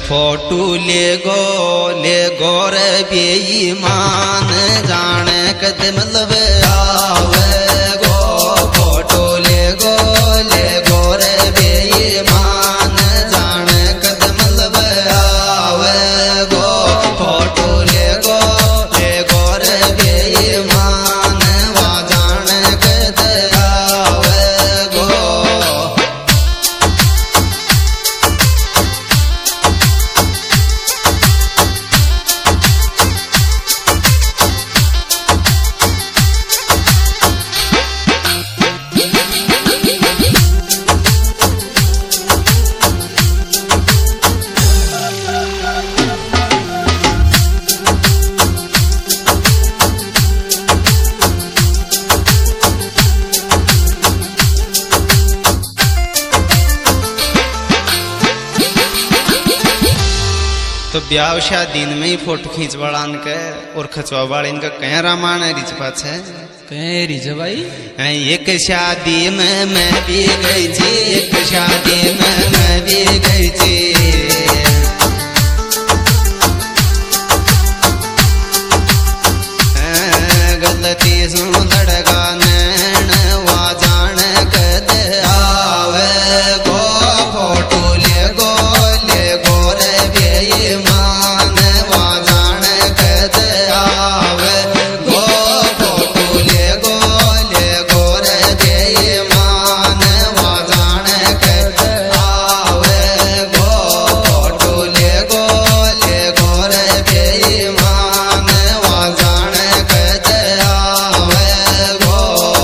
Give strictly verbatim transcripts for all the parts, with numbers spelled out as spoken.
फोटू ले गो ले गोर बेईमान जाने कद मतलब आवे गो फोटू ले गो ले गोर बेईमान जाने कद मतलब आवे गो फोटू ले गो ले गोर बेईमान वा जाने कद आवे गो। तो ब्याह शादी में ही फोटो खींच वाला के और खचवा वाले इनका कहीं रामायण रिच पाछ है कहीं रिच भाई। एक शादी में मैं भी गई थी एक शादी में मैं भी गई थी गलती सु लड़का नैन वा जान कद आवे गो फोटो ले गो ले गोर बेईमान वा जान कद आवे गो फोटो ले गो ले गोर बेईमान वा जान कद आवे गो फोटो ले गो ले गोर बेईमान वा जान कद आवे गो।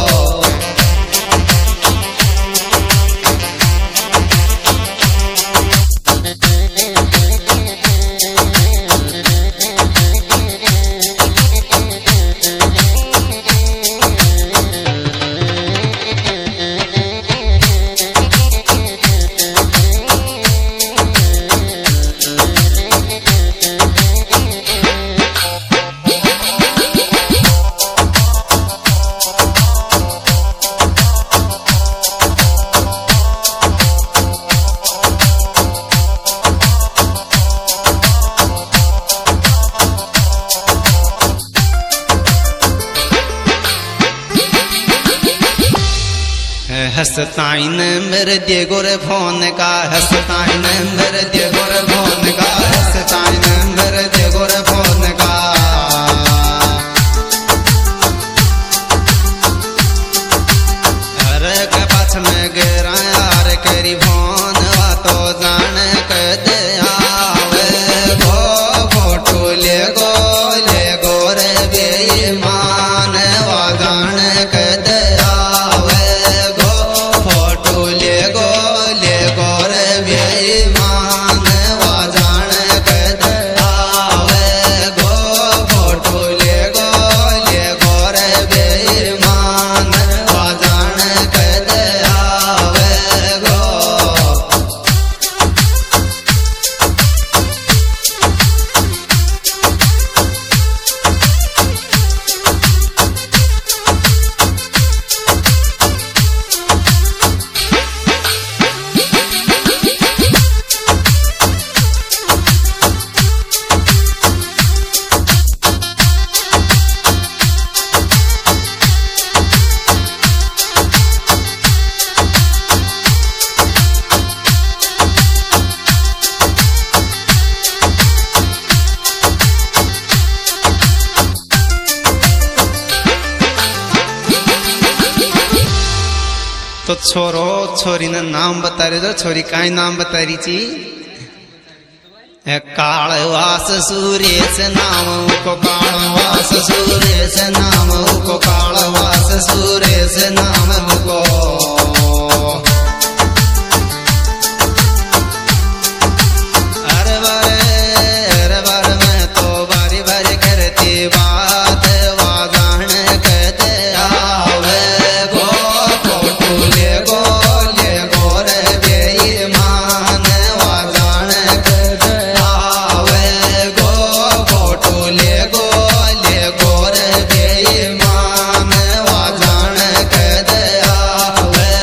हसताइन मेरे दे गोरे फोन का हसताइन मेरे दे गोरे फोन का हसताइन मेरे दे गोरे फोन का हर के पाछ में गेरा यार करी फोन वा तो जान कद आवे गो फोटो ले गो ले गोरे बेईमान वा जान कद आवे गो फोटो ले गो ले गोर बेईमान वा जान कद आवे गो फोटो ले गो ले गोर बेईमान वा जान कद आवे गो। तो छोरो छोरी ने नाम बता रहे जो छोरी का नाम बता रही थी कालवास सुरेश नाम को कालवास सुरेश नाम को कालवास सुरेश नाम को अरे बारे अरे बार में तो बारी बारी करती बात वा जान कद आवे गो फोटो ले गो ले गोर बेईमान वा जान कद आवे गो फोटो ले गो ले गोर बेईमान वा जान कद आवे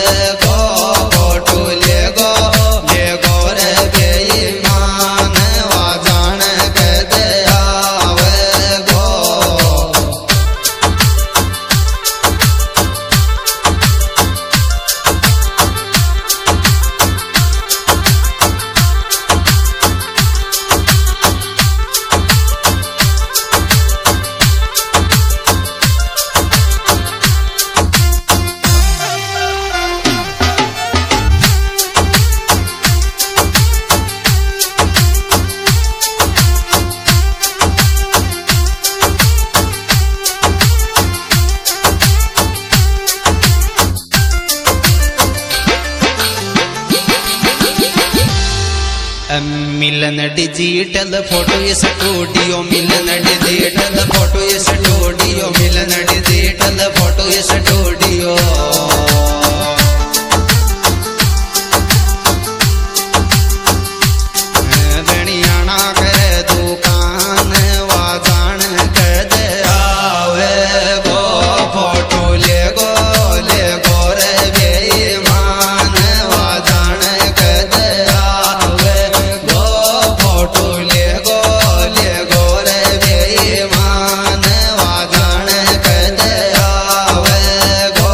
Milan digital photo studio Milan digital photo studio Milan digital photo studio बनियाना करे दुकान वाजान कर दे आवे गो फोटो ले गो ले गो रे बेईमान वाजान कर दे आवे गो फोटो ले गो ले गो रे बेईमान वाजान कर दे आवे गो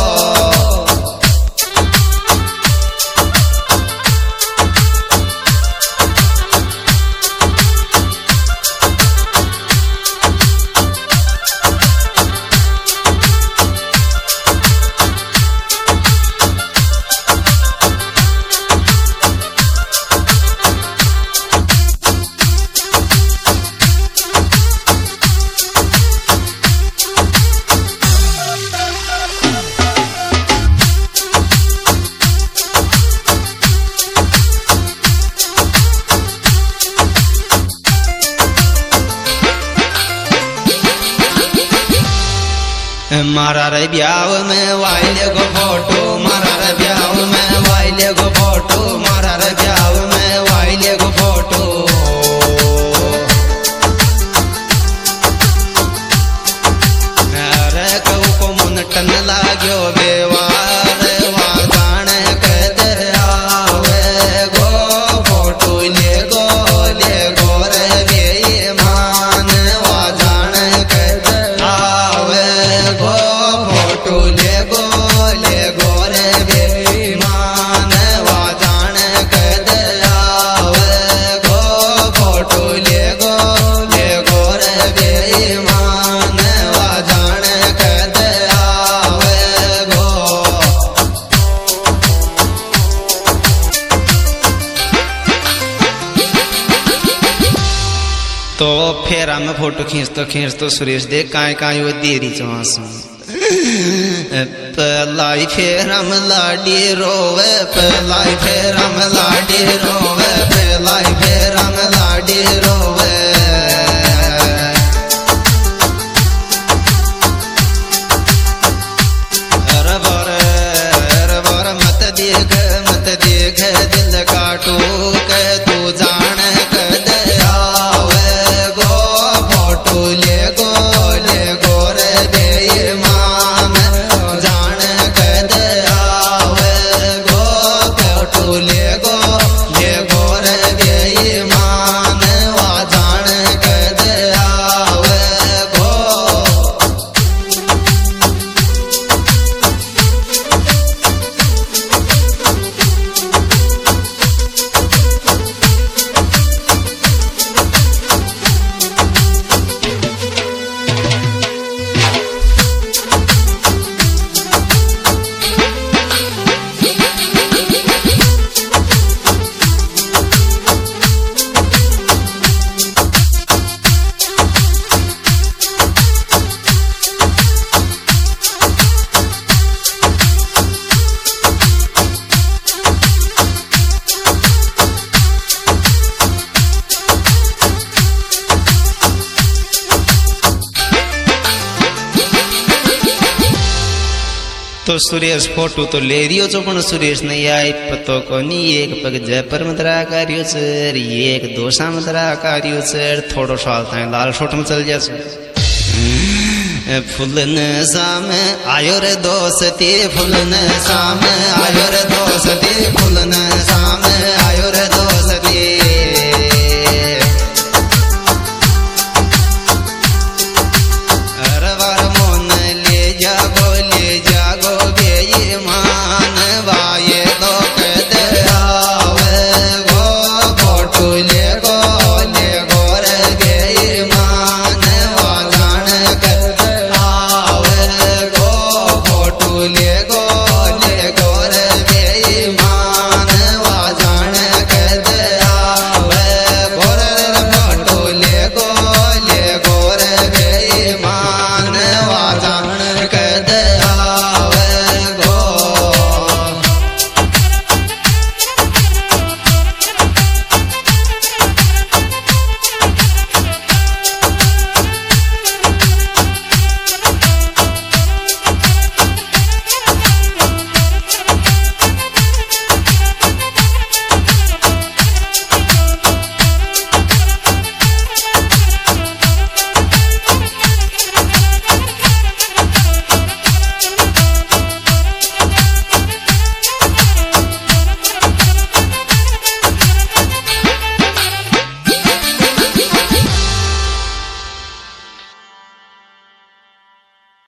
मारा रे ब्याव में वाइले गो फोटो मारा रे ब्याव में वाइले गो फोटो मारा रे ब्याव में वाइले गो फोटो अरे कहू को मन टन लाग्यो बेवार वाजान कर दे आवे गो फोटो ले गो ले गो रे बेईमान वाजान कर दे आवे गो फोटो ले गो ले गो रे बेईमान वाजान कर दे आवे गो फोटो ले गो ले गो रे बेईमान वाजान कर दे आवे गो तो फिर हम फोटो खींच तो खींच तो सुरेश देख काय काय वो देरी चौसू पलाई फिर हम लाडी रोवे पलाई फिर हम लाडी रोवे पलाई फिर हम लाडी रोवे अरे बोरे अरे बोरे मत देख मत देख दिल काटू के तू जान कर दे आवे गो फोटो ले गो ले गो रे बेईमान जान कर दे आवे गो फोटो ले गो ले गो रे बेईमान वा जान कर दे आवे गो तो सुरेश फोटो तो ले रियो छो पण सुरेश नहीं आई पतो कोनी एक पग जयपुर मदरा कार्यो सर एक दोसा मदरा कार्यो सर थोड़ो साल ताई लाल शोट में चल जासो फुलन साम आयो रे दोस्ती फुलन साम आयो रे दोस्ती फुलन साम